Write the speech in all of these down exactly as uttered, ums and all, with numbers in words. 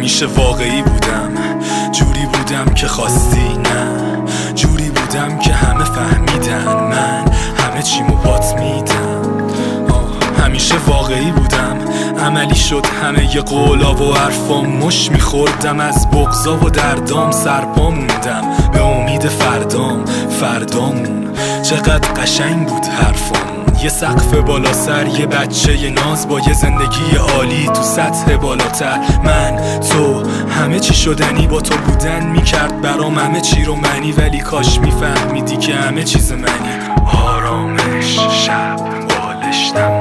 همیشه واقعی بودم، جوری بودم که خواستی نه، جوری بودم که همه فهمیدن من همه چیمو بات میدم. همیشه واقعی بودم، عملی شد همه ی قولا و حرفام، مش میخوردم از بغضا و دردام، سرپا موندم به امید فردام. فردامون چقدر قشنگ بود حرفامون، یه سقف بالا سر، یه بچه ی ناز با یه زندگی عالی تو سطح بالاتر. من تو همه چی شدنی با تو بودن میکرد برام همه چی رو منی، ولی کاش میفهمیدی که همه چیز منی. آرامش شب بالشتم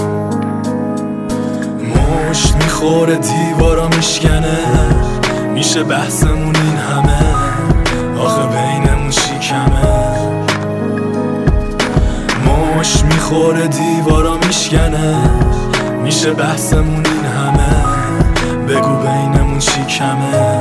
مشت میخوره دیوارا میشکنه، میشه بحثمون این همه، آخه بینمون چی کمه. مشت میخوره دیوارا میشکنه، میشه بحثمون این همه، بگو بینمون چی کمه.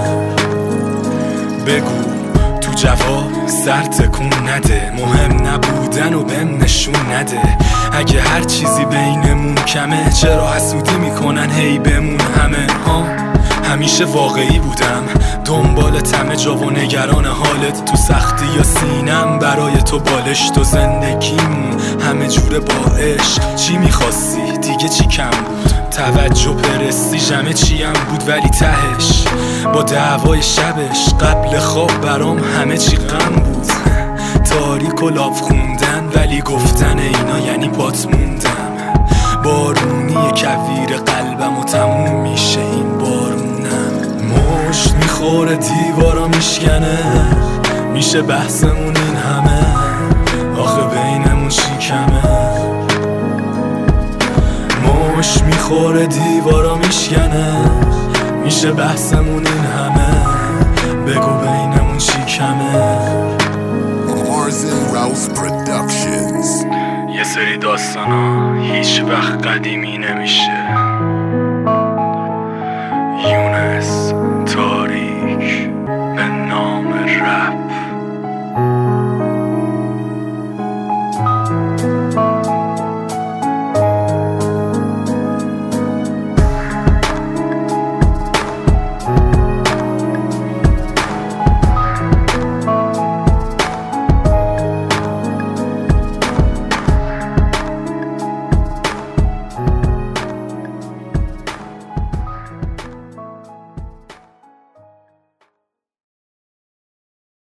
بگو تو جواب سر تکون نده، مهم نبودن و بهم نشون نده. اگه هر چیزی بینمون کمه، چرا حسودی میکنن هی بمون همه ها. همیشه واقعی بودم، دنبال تمه جا و نگران حالت، تو سختی یا سینم برای تو بالش. تو زندگیمون همه جوره با عشق، چی میخواستی دیگه چی کم بود؟ توجه پرستیژ همه چیم بود، ولی تهش با دعوای شبش قبل خواب برام همه چی غم بود. تاریک و لاف خوندن ولی گفتن اینا یعنی پات موندم. بارونی کویر قلبم و تموم میشه این بارونم. مشت میخوره دیوارا میشکنه، میشه بحثمون این همه، آخه بینمون چی کمه. مشت میخوره دیوارا میشکنه، میشه بحثمون این همه، بگو بینمون چی کمه. یه سری داستانا هیچ وقت قدیمی نمیشه.